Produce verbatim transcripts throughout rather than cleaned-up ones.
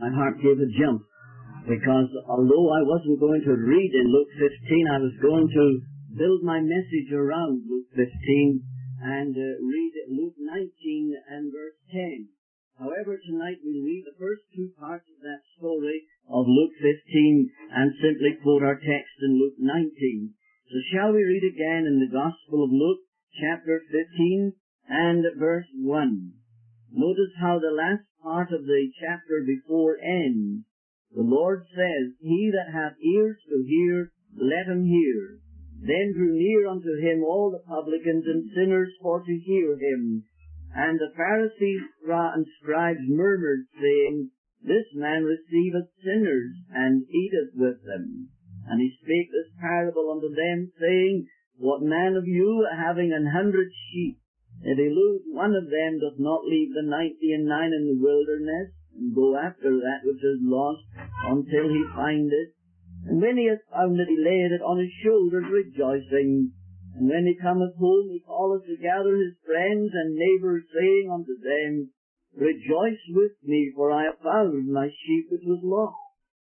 My heart gave a jump, because although I wasn't going to read in Luke fifteen, I was going to build my message around Luke fifteen and uh, read Luke nineteen and verse ten. However, tonight we'll read the first two parts of that story of Luke fifteen and simply quote our text in Luke nineteen. So shall we read again in the Gospel of Luke, chapter fifteen and verse one. Notice how the last part of the chapter before ends. The Lord says, He that hath ears to hear, let him hear. Then drew near unto him all the publicans and sinners for to hear him. And the Pharisees and scribes murmured, saying, This man receiveth sinners, and eateth with them. And he spake this parable unto them, saying, What man of you, having an hundred sheep, if he lose one of them, doth not leave the ninety and nine in the wilderness, and go after that which is lost, until he find it? And when he hath found it, he layeth it on his shoulders, rejoicing. And when he cometh home, he calleth together his friends and neighbours, saying unto them, Rejoice with me, for I have found my sheep which was lost.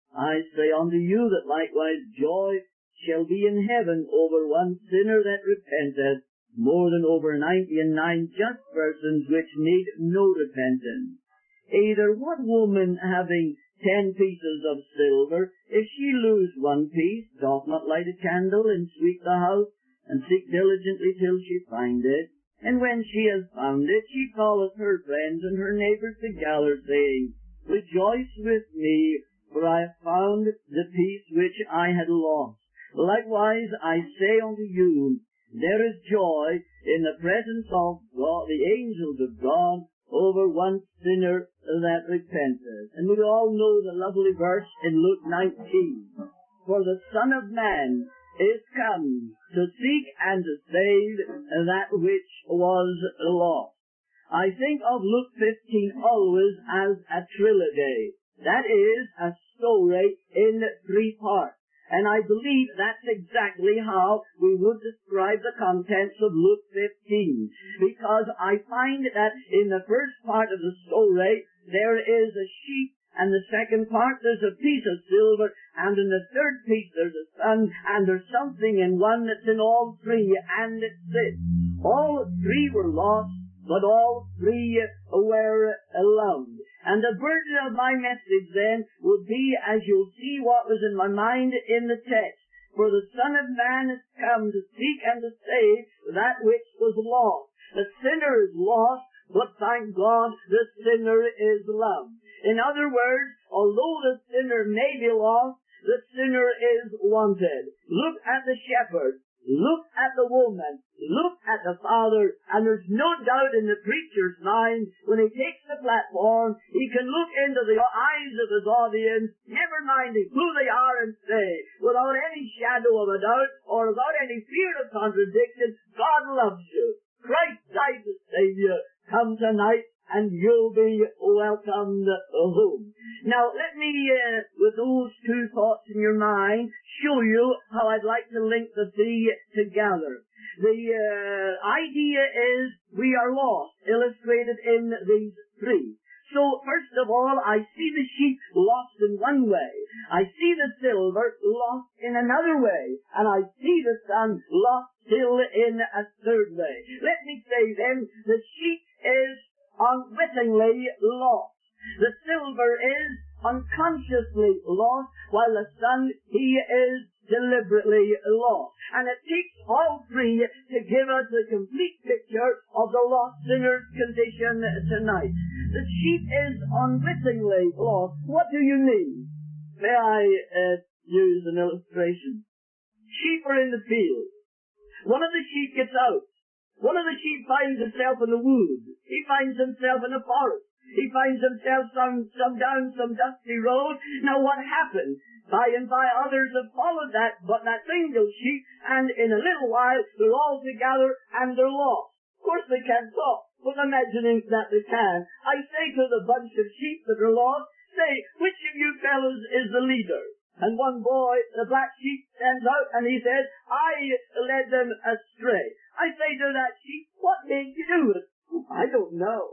I say unto you that likewise joy shall be in heaven over one sinner that repenteth, more than over ninety and nine just persons which need no repentance. Either what woman having ten pieces of silver, if she lose one piece, doth not light a candle and sweep the house, and seek diligently till she find it? And when she has found it, she calleth her friends and her neighbours together, saying, Rejoice with me, for I have found the piece which I had lost. Likewise I say unto you, there is joy in the presence of God, the angels of God, over one sinner that repenteth. And we all know the lovely verse in Luke nineteen. For the Son of Man is come to seek and to save that which was lost. I think of Luke fifteen always as a trilogy. That is, a story in three parts. And I believe that's exactly how we would describe the contents of Luke fifteen. Because I find that in the first part of the story, there is a sheep, and the second part there's a piece of silver, and in the third piece there's a son, and there's something in one that's in all three, and it's this. All three were lost, but all three were loved. And the burden of my message then would be, as you'll see what was in my mind in the text, for the Son of Man is come to seek and to save that which was lost. The sinner is lost, but thank God the sinner is loved. In other words, although the sinner may be lost, the sinner is wanted. Look at the shepherd. Look at the woman. Look at the father. And there's no doubt in the preacher's mind, when he takes the platform, he can look into the eyes of his audience, never minding who they are, and say, without any shadow of a doubt, or without any fear of contradiction, God loves you. Christ died to save you. Come tonight, and you'll be welcomed home. Now, let me, uh, with those two thoughts in your mind, show you how I'd like to link the three together. The uh, idea is we are lost, illustrated in these three. So, first of all, I see the sheep lost in one way. I see the silver lost in another way. And I see the son lost still in a third way. Let me say then, the sheep is unwittingly lost. The silver is unconsciously lost, while the son, he is deliberately lost. And it takes all three to give us a complete picture of the lost sinner's condition tonight. The sheep is unwittingly lost. What do you mean? May I uh, use an illustration? Sheep are in the field. One of the sheep gets out. One of the sheep finds himself in the woods. He finds himself in a forest. He finds himself some, some down some dusty road. Now what happened? By and by others have followed that, but that single sheep, and in a little while they're all together and they're lost. Of course they can't talk, but imagining that they can, I say to the bunch of sheep that are lost, say, which of you fellows is the leader? And one boy, the black sheep, stands out and he says, I led them astray. I say to that sheep, what made you do it? I don't know.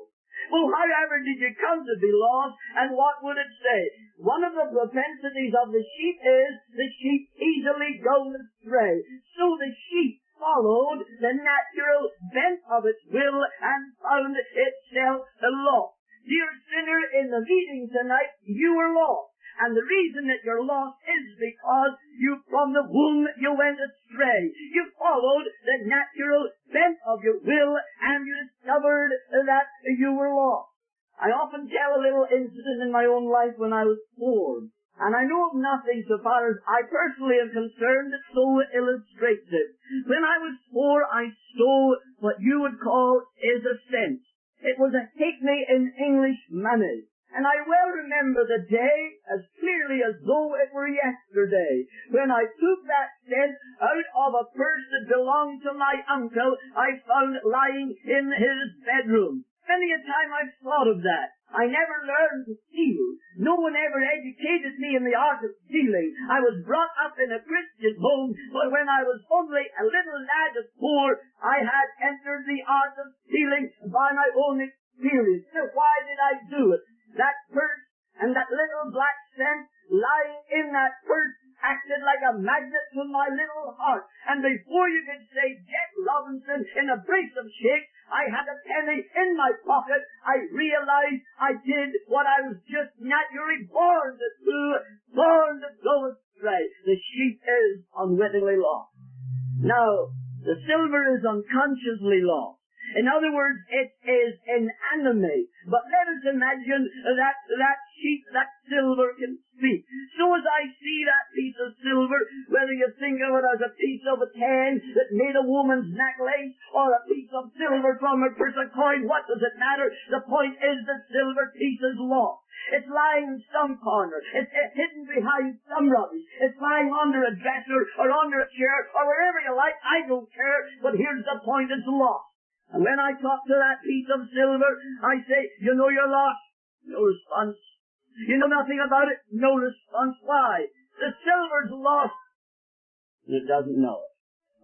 Well, however did you come to be lost, and what would it say? One of the propensities of the sheep is the sheep easily goes astray. So the sheep followed the natural bent of its will and found itself lost. Dear sinner, in the meeting tonight, you were lost. And the reason that you're lost is because you, from the womb, you went astray. You followed the natural bent of your will, and you discovered that you were lost. I often tell a little incident in my own life when I was poor. And I know of nothing so far as I personally am concerned that so illustrates it. When I was poor, I stole what you would call is a cent. It was a halfpenny in English money. And I well remember the day as clearly as though it were yesterday, when I took that cent out of a purse that belonged to my uncle I found lying in his bedroom. Many a time I've thought of that. I never learned to steal. No one ever educated me in the art of stealing. I was brought up in a Christian home, but when I was only a little lad of four, I had entered the art of stealing by my own experience. Now, why did I do it? That purse and that little black cent lying in that purse acted like a magnet to my little heart. And before you could say Jack Robinson in a brace of shakes, I had a penny in my pocket. I realized I did what I was just naturally born to do, born to go astray. The sheep is unwittingly lost. Now, the silver is unconsciously lost. In other words, it is inanimate. But let us imagine that that sheep, that silver can speak. So as I see that piece of silver, whether you think of it as a piece of a tan that made a woman's necklace, or a piece of silver from a purse of coin, what does it matter? The point is the silver piece is lost. It's lying in some corner. It's, it's hidden behind some rubbish. It's lying under a dresser, or under a chair, or wherever you like. I don't care. But here's the point, it's lost. And when I talk to that piece of silver, I say, you know you're lost? No response. You know nothing about it? No response. Why? The silver's lost, and it doesn't know it.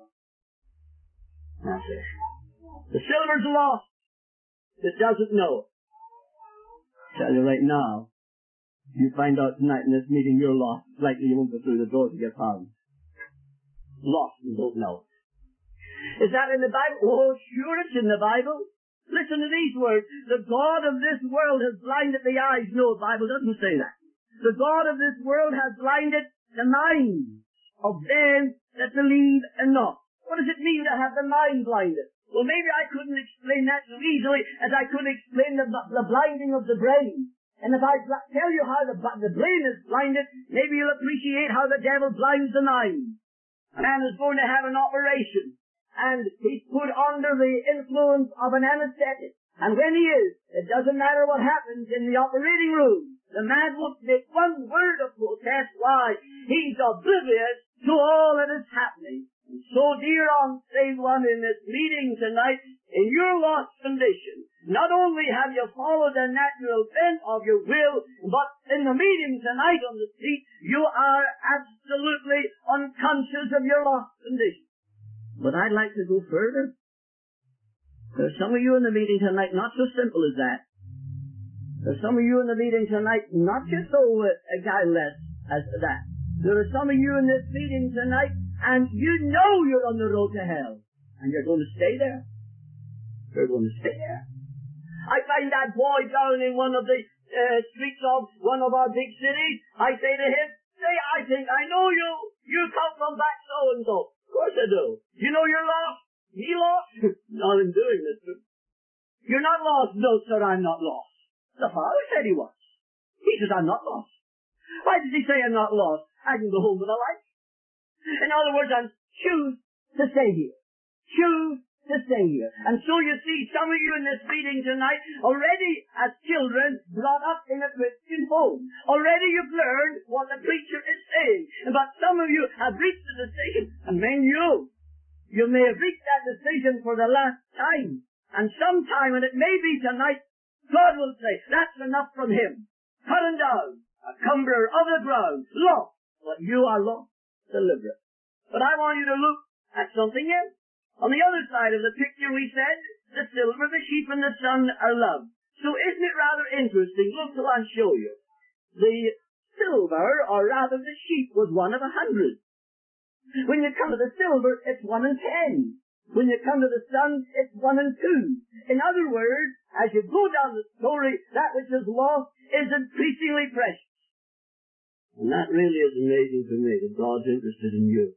That's it. The silver's lost, it doesn't know it. I tell you right now, you find out tonight in this meeting you're lost, it's likely you won't go through the door to get found. Lost and don't know it. Is that in the Bible? Oh, sure it's in the Bible. Listen to these words. The God of this world has blinded the eyes. No, the Bible doesn't say that. The God of this world has blinded the minds of them that believe not. What does it mean to have the mind blinded? Well, maybe I couldn't explain that so easily as I could explain the, the blinding of the brain. And if I bl- tell you how the, the brain is blinded, maybe you'll appreciate how the devil blinds the mind. A man is going to have an operation, and he's put under the influence of an anesthetic. And when he is, it doesn't matter what happens in the operating room. The man won't make one word of protest. Why? He's oblivious to all that is happening. And so, dear unsaved one, in this meeting tonight, in your lost condition, not only have you followed the natural bent of your will, but in the meeting tonight on the street, you are absolutely unconscious of your lost condition. But I'd like to go further. There's some of you in the meeting tonight not so simple as that. There's some of you in the meeting tonight not just so uh, guileless as that. There are some of you in this meeting tonight, and you know you're on the road to hell, and you're going to stay there. You're going to stay there. I find that boy down in one of the uh, streets of one of our big cities. I say to him, say, I think I know you. You come from back so-and-so. Of course I do. You know you're lost? He lost? Not in doing this. You're not lost? No, sir, I'm not lost. The father said he was. He says, I'm not lost. Why does he say I'm not lost? I can go home with a life. In other words, I choose to stay here. Choose to stay here. And so you see, some of you in this meeting tonight, already as children, brought up in a Christian home. Already you've learned what the preacher is saying. But some of you have reached the decision, and then you, you may have reached that decision for the last time. And sometime, and it may be tonight, God will say, that's enough from him. Cut him down, a cumberer of the ground, lost. But you are lost, deliberate. But I want you to look at something else. On the other side of the picture, we said, the silver, the sheep, and the sun are loved. So isn't it rather interesting? Look till I show you. The silver, or rather the sheep, was one of a hundred. When you come to the silver, it's one in ten. When you come to the sun, it's one and two. In other words, as you go down the story, that which is lost is increasingly precious. And that really is amazing to me, that God's interested in you.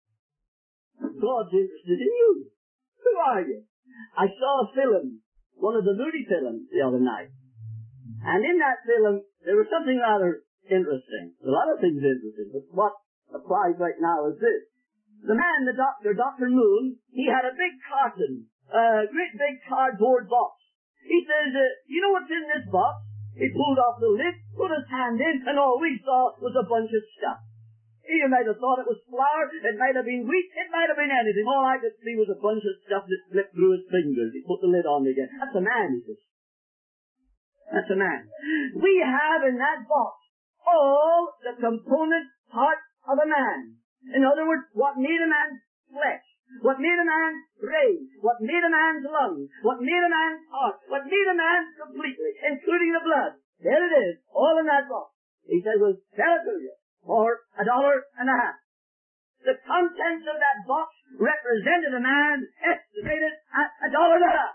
God's interested in you. Who are you? I saw a film, one of the Moody films, the other night. And in that film, there was something rather interesting. A lot of things interesting, but what applies right now is this. The man, the doctor, Doctor Moon, he had a big carton, a great big cardboard box. He says, uh, you know what's in this box? He pulled off the lid, put his hand in, and all we saw was a bunch of stuff. You might have thought it was flour, it might have been wheat, it might have been anything. All I could see was a bunch of stuff that slipped through his fingers. He put the lid on again. That's a man, he says. That's a man. We have in that box all the component parts of a man. In other words, what made a man's flesh, what made a man's brain, what made a man's lungs, what made a man's heart, what made a man completely, including the blood. There it is, all in that box. He said, we'll sell it to you for a dollar and a half. The contents of that box represented a man estimated at a dollar and a half.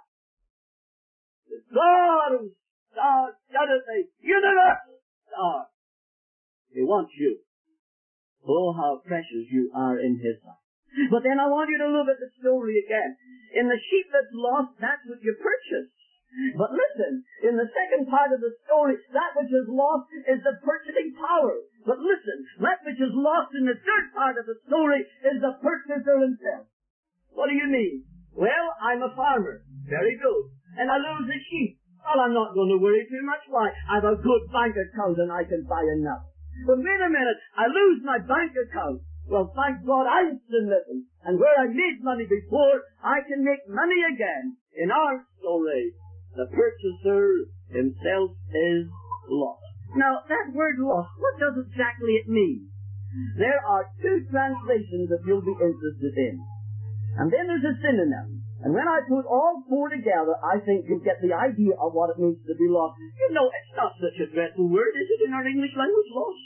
The God who started the universal star. He wants you. Oh, how precious you are in His sight. But then I want you to look at the story again. In the sheep that's lost, that's what you purchase. But listen, in the second part of the story, that which is lost is the purchasing power. But listen, that which is lost in the third part of the story is the purchaser himself. What do you mean? Well, I'm a farmer. Very good. And I lose a sheep. Well, I'm not going to worry too much. Why? I've a good bank account and I can buy enough. But wait a minute, I lose my bank account. Well, thank God I'm still living. And where I made money before, I can make money again. In our story, the purchaser himself is lost. Now, that word lost, what does exactly it mean? There are two translations that you'll be interested in. And then there's a synonym. And when I put all four together, I think you'll get the idea of what it means to be lost. You know, it's not such a dreadful word, is it, in our English language, lost?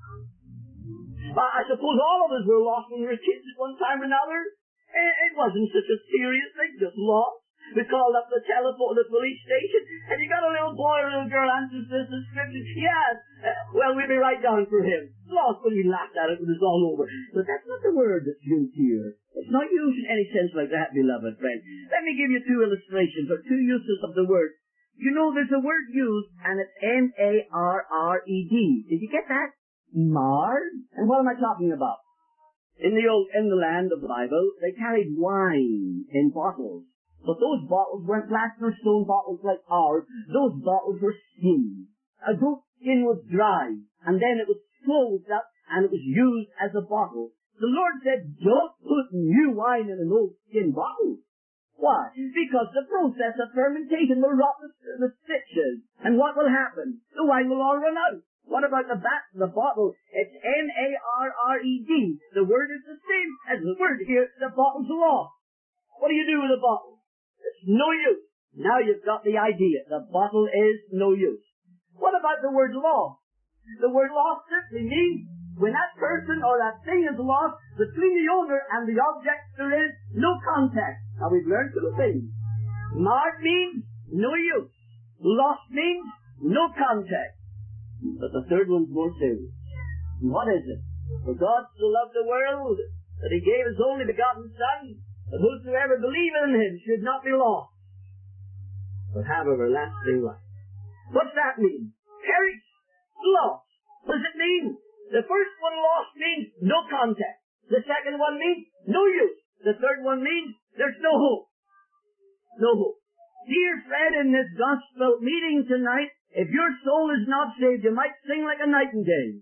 I suppose all of us were lost when we were kids at one time or another. It wasn't such a serious thing, just lost. We called up the telephone, the police station, and you got a little boy or a little girl answers this description. Yes, uh, well, we'll be right down for him. Lost when he laughed at it when it's all over. But that's not the word that's used here. It's not used in any sense like that, beloved friend. Let me give you two illustrations, or two uses of the word. You know, there's a word used, and it's M A R R E D. Did you get that? Marred? And what am I talking about? In the old, in the land of the Bible, they carried wine in bottles. But those bottles weren't glass or stone bottles like ours. Those bottles were skin. A goat skin was dry, and then it was closed up, and it was used as a bottle. The Lord said, don't put new wine in an old skin bottle. Why? Because the process of fermentation will rot the, the stitches. And what will happen? The wine will all run out. What about the bat, the bottle? It's M A R R E D. The word is the same as the word here. The bottle's lost. What do you do with a bottle? It's no use. Now you've got the idea. The bottle is no use. What about the word lost? The word lost simply means when that person or that thing is lost, between the owner and the object there is no contact. Now we've learned two things. Marred means no use. Lost means no contact. But the third one's more serious. What is it? For God so loved the world that He gave His only begotten Son, that whosoever believeth in Him should not be lost, but have everlasting life. What's that mean? Perish. Lost. What does it mean? The first one, lost, means no contact. The second one means no use. The third one means there's no hope. No hope. Dear friend, in this gospel meeting tonight, if your soul is not saved, you might sing like a nightingale.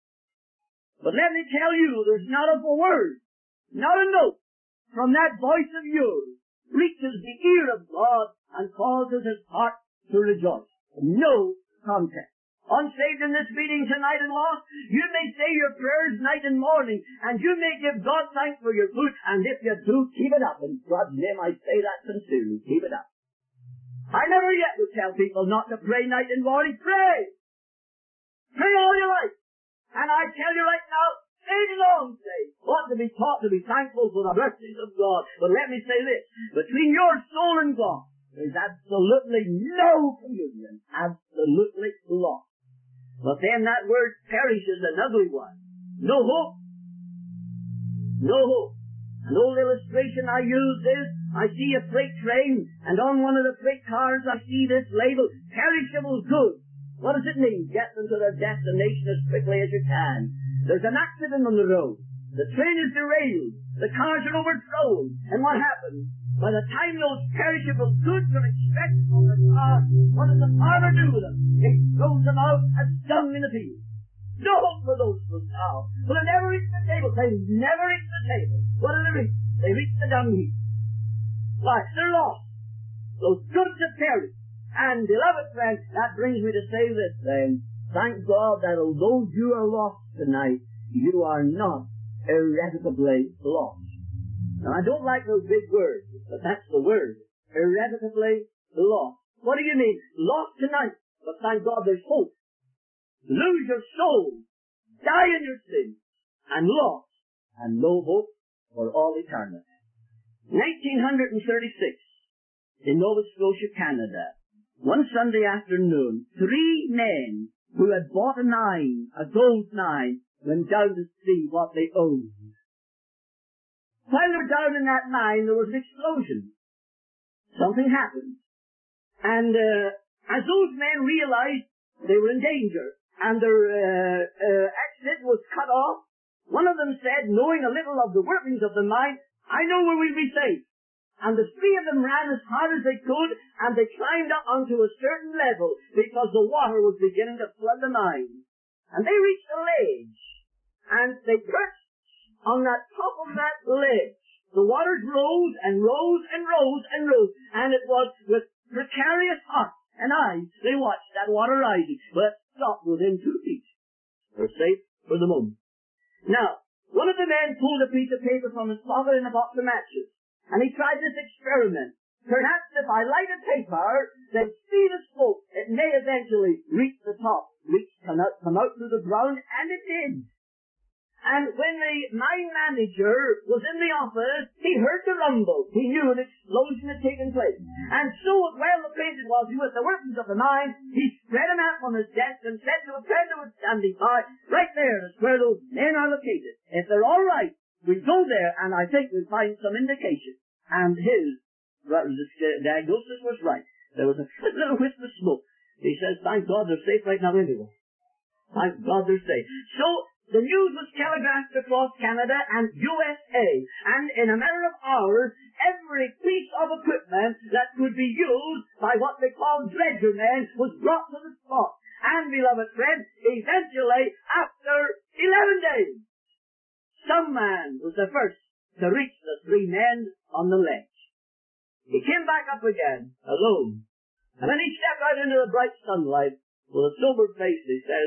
But let me tell you, there's not a word, not a note from that voice of yours reaches the ear of God and causes His heart to rejoice. No contact. Unsaved in this meeting tonight and lost, you may say your prayers night and morning, and you may give God thanks for your food, and if you do, keep it up. In God's name I say that sincerely. Keep it up. I never yet would tell people not to pray night and morning. Pray! Pray all your life. And I tell you right now, age long say, ought to be taught to be thankful for the mercies of God. But let me say this, between your soul and God, there's absolutely no communion. Absolutely lost. But then that word perish is an ugly one. No hope. No hope. An old illustration I use is, I see a freight train, and on one of the freight cars I see this label, perishable goods. What does it mean? Get them to their destination as quickly as you can. There's an accident on the road. The train is derailed. The cars are overthrown. And what happens? By the time those perishable goods are expected on the car, what does the farmer do with them? He throws them out as dung in the field. No hope for those goods now. Will they never reach the table? They never reach the table. What do they reach? They reach the dung heap. Why, they're lost. Those goods have perished. And, beloved friends, that brings me to say this then. Thank God that although you are lost tonight, you are not irrevocably lost. Now, I don't like those big words, but that's the word. Irrevocably lost. What do you mean? Lost tonight, but thank God there's hope. Lose your soul, die in your sin, and lost, and no hope for all eternity. nineteen thirty-six, in Nova Scotia, Canada, one Sunday afternoon, three men who had bought a nine, a gold nine, went down to see what they owned. While they were down in that nine, there was an explosion. Something happened. And uh, as those men realized they were in danger, and their uh, uh, exit was cut off, one of them said, knowing a little of the workings of the mine, I know where we'll be safe. And the three of them ran as hard as they could, and they climbed up onto a certain level, because the water was beginning to flood the mine. And they reached a ledge, and they perched on that top of that ledge. The waters rose and rose and rose and rose, and it was with precarious hearts and eyes they watched that water rising, but stopped within two feet. They're safe for the moment. Now, one of the men pulled a piece of paper from his pocket and a box of matches, and he tried this experiment. Perhaps if I light a paper, then see the smoke, it may eventually reach the top, reach, come out, come out through the ground, and it did. And when the mine manager was in the office, he heard the rumble. He knew an explosion had taken place. And so well acquainted was he with the workings of the mine, he spread a map on his desk and said to a friend who was standing by, right there is where those men are located. If they're all right, we'll go there, and I think we'll find some indication. And his diagnosis was right. There was a little wisp of smoke. He says, thank God they're safe right now anyway. Thank God they're safe. So, the news was telegraphed across Canada and U S A, and in a matter of hours, every piece of equipment that could be used by what they call dredger men was brought to the spot. And, beloved friends, eventually, after eleven days, some man was the first to reach the three men on the ledge. He came back up again, alone, and then he stepped out into the bright sunlight with a sober face. He says,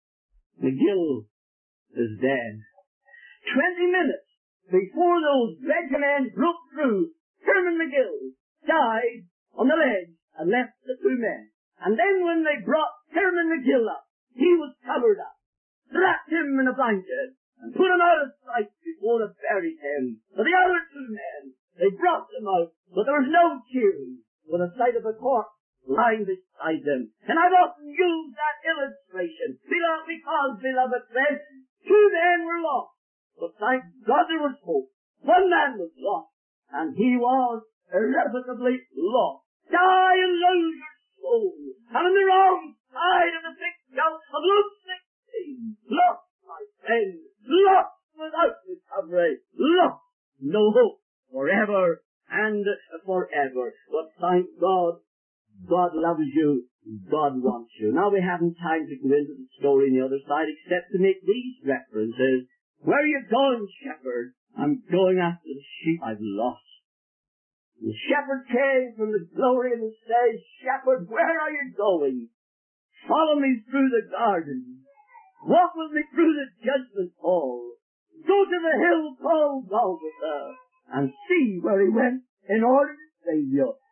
McGill is dead. Twenty minutes before those dredger men broke through, Herman McGill died on the ledge and left the two men. And then when they brought Herman McGill up, he was covered up, wrapped him in a blanket, and put him out of sight before they buried him. For the other two men, they brought them out, but there was no cheering for the sight of a corpse lying beside them. And I've often used that illustration, because, beloved friends, two men were lost, but thank God there was hope. One man was lost, and he was irrevocably lost. Die and lose your soul. And on the wrong side of the big gulf of Luke sixteen, lost, my friend, lost without recovery, lost, no hope, forever and forever. But thank God, God loves you. God wants you. Now we haven't time to go into the story on the other side except to make these references. Where are you going, shepherd? I'm going after the sheep I've lost. The shepherd came from the glory and says, shepherd, where are you going? Follow me through the garden. Walk with me through the judgment hall. Go to the hill called Golgotha and see where he went in order to save you.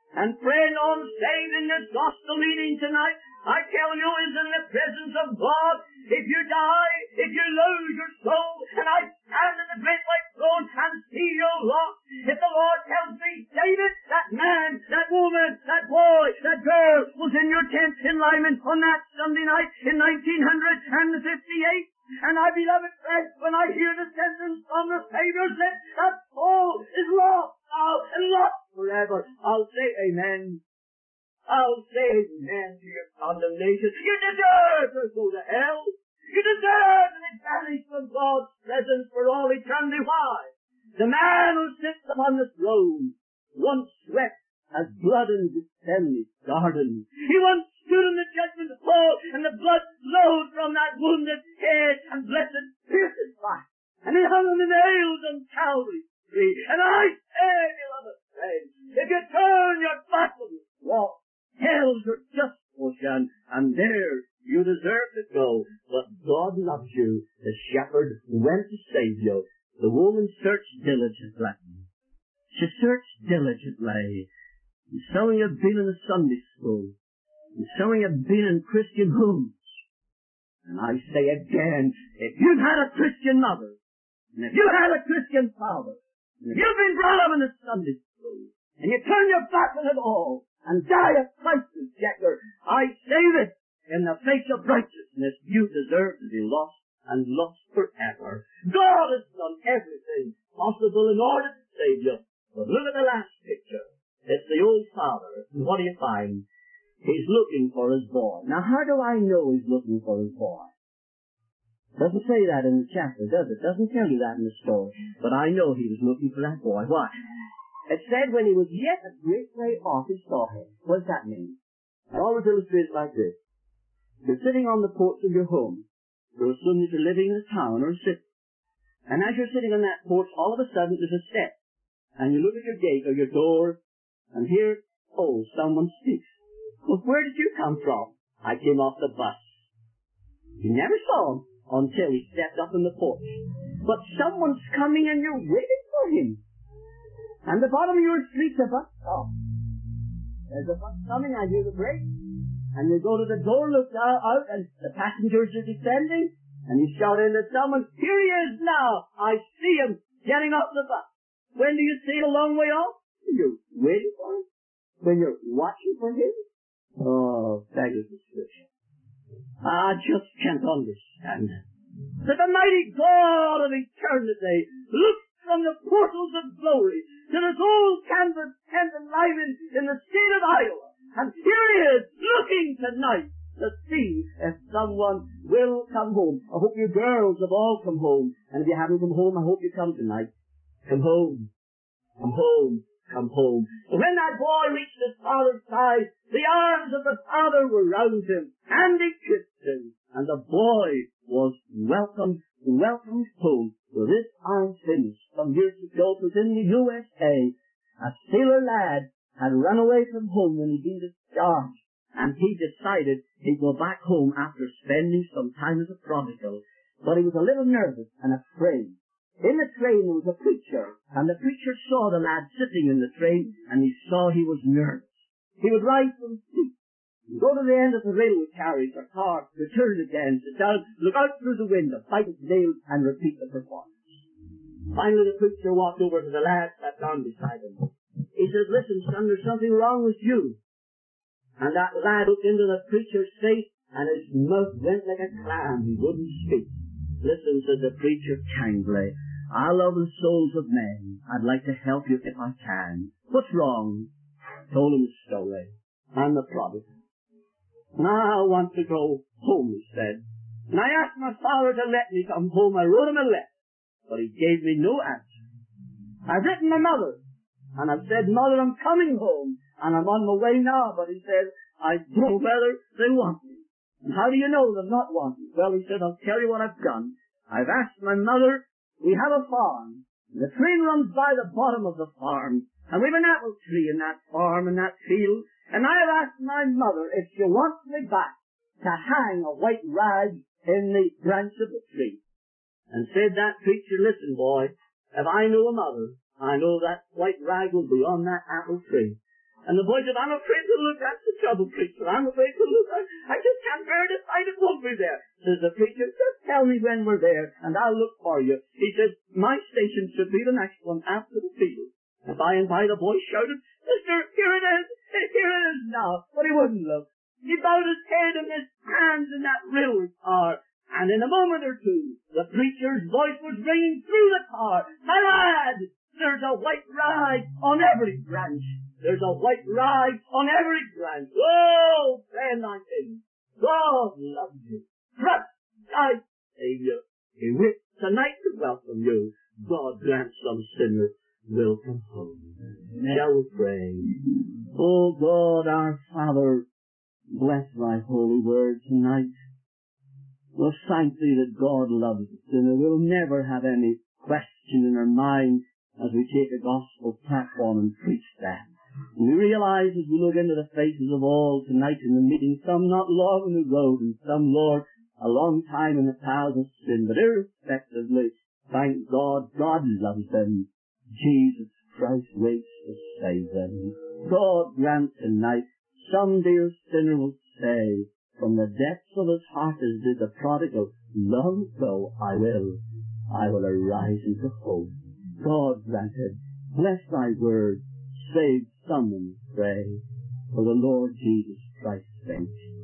And friend, on saved in this gospel meeting tonight, I tell you, is in the presence of God. If you die, if you lose your soul, and I stand in the great white throne and see you lost, if the Lord tells me, David, that man, that woman, that boy, that girl was in your tent in Lyman on that Sunday night in nineteen fifty-eight, and I, beloved friends, when I hear the sentence from the Savior's lips, that soul is lost now and lost forever, I'll say amen. I'll say amen to your condemnation. You deserve to go to hell. You deserve to be banished from God's presence for all eternity. Why? The man who sits upon the throne once sweat as blood in Gethsemane's garden. He once stood in the judgment hall, and the blood flowed from that wounded head and blessed pierced back. And he hung on the nails on Calvary's tree. And I say, beloved friends, if you turn your back on the wall, hell's your just portion, and there you deserve to go. But God loves you. The shepherd went to save you. The woman searched diligently. She searched diligently. And some of you have been in the Sunday school. And some of you have been in Christian homes. And I say again, if you've had a Christian mother, and if you had a Christian father, and if you've been brought up in the Sunday school, and you turn your back on it all, and die of Christ's rejecter, I say this, in the face of righteousness, you deserve to be lost, and lost forever. God has done everything possible in order to save you. But look at the last picture. It's the old father. And what do you find? He's looking for his boy. Now, how do I know he's looking for his boy? Doesn't say that in the chapter, does it? Doesn't tell you that in the story. But I know he was looking for that boy. Why? It said when he was yet a great way off, he saw him. What does that mean? I always illustrate it like this. You're sitting on the porch of your home. You're assuming that you're living in a town or a city. And as you're sitting on that porch, all of a sudden there's a step. And you look at your gate or your door, and here, oh, someone speaks. Well, where did you come from? I came off the bus. You never saw him until he stepped up on the porch. But someone's coming and you're waiting for him. And the bottom of your street's a bus stop. There's a bus coming, I hear the brake. And you go to the door, look out, and the passengers are descending. And you shout in to someone, here he is now. I see him getting off the bus. When do you see him a long way off? When you're waiting for him? When you're watching for him? Oh, that is description. I just can't understand it. That the mighty God of eternity looks from the portals of glory to this old canvas tent in Lyman in the state of Iowa. And here he is, looking tonight to see if someone will come home. I hope you girls have all come home. And if you haven't come home, I hope you come tonight. Come home. Come home. Come home. And when that boy reached his father's side, the arms of the father were round him, and he kissed him. And the boy was welcomed, welcomed home. So this I'm finished. Some years ago, it was in the U S A. A sailor lad had run away from home when he'd been discharged, and he decided he'd go back home after spending some time as a prodigal. But he was a little nervous and afraid. In the train there was a preacher, and the preacher saw the lad sitting in the train, and he saw he was nervous. He would rise from his seat, go to the end of the railway carriage or car, return again, sit down, look out through the window, bite his nails, and repeat the performance. Finally the preacher walked over to the lad, sat down beside him. He says, listen, son, there's something wrong with you. And that lad looked into the preacher's face, and his mouth went like a clam. He wouldn't speak. Listen, said the preacher kindly. I love the souls of men. I'd like to help you if I can. What's wrong? Told him the story. I'm the prodigal. Now I want to go home, he said. And I asked my father to let me come home. I wrote him a letter, but he gave me no answer. I've written my mother, and I've said, Mother, I'm coming home, and I'm on my way now. But he said, I don't know whether they want me. And how do you know they're not wanting? Well, he said, I'll tell you what I've done. I've asked my mother. We have a farm. The train runs by the bottom of the farm, and we've an apple tree in that farm, in that field, and I have asked my mother if she wants me back to hang a white rag in the branch of the tree. And said that preacher, listen, boy, if I know a mother, I know that white rag will be on that apple tree. And the boy said, I'm afraid to look. That's the trouble, preacher. I'm afraid to look. I, I just can't bear the sight. It won't be there. Says the preacher, just tell me when we're there, and I'll look for you. He says, my station should be the next one after the field. And by and by the boy shouted, Mister, here it is. Here it is now. But he wouldn't look. He bowed his head and his hands in that railway car. And in a moment or two, the preacher's voice was ringing through the car. My lad, there's a white rag on every branch. There's a white rag on every branch. Oh, friend, I think God loves you. Trust thy Savior. He waits tonight to welcome you. God grant some sinner will come home. Shall we pray? Oh God, our Father, bless thy holy word tonight. We'll thank thee that God loves the sinner. We'll never have any question in our mind as we take a gospel platform and preach that. And we realize as we look into the faces of all tonight in the meeting, some not long in the road and some, Lord, a long time in the paths of sin, but irrespectively, thank God, God loves them. Jesus Christ waits to save them. God grant tonight some dear sinner will say, from the depths of his heart as did the prodigal, long ago I will, I will arise into hope. God grant it. Bless thy word. Save someone, pray, for the Lord Jesus Christ's sake.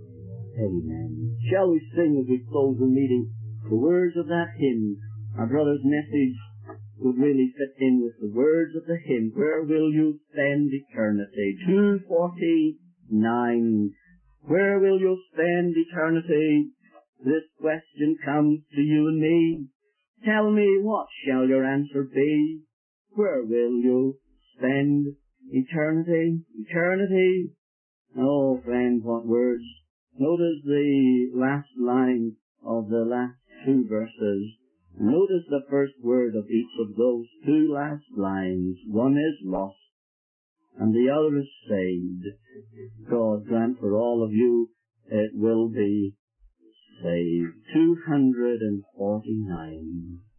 Amen. Shall we sing as we close the meeting the words of that hymn? Our brother's message would really fit in with the words of the hymn. Where will you spend eternity? two forty-nine. Where will you spend eternity? This question comes to you and me. Tell me, what shall your answer be? Where will you spend eternity? Eternity? Oh, friend, what words. Notice the last line of the last two verses. Notice the first word of each of those two last lines. One is lost, and the other is saved. God grant for all of you it will be saved. two forty-nine.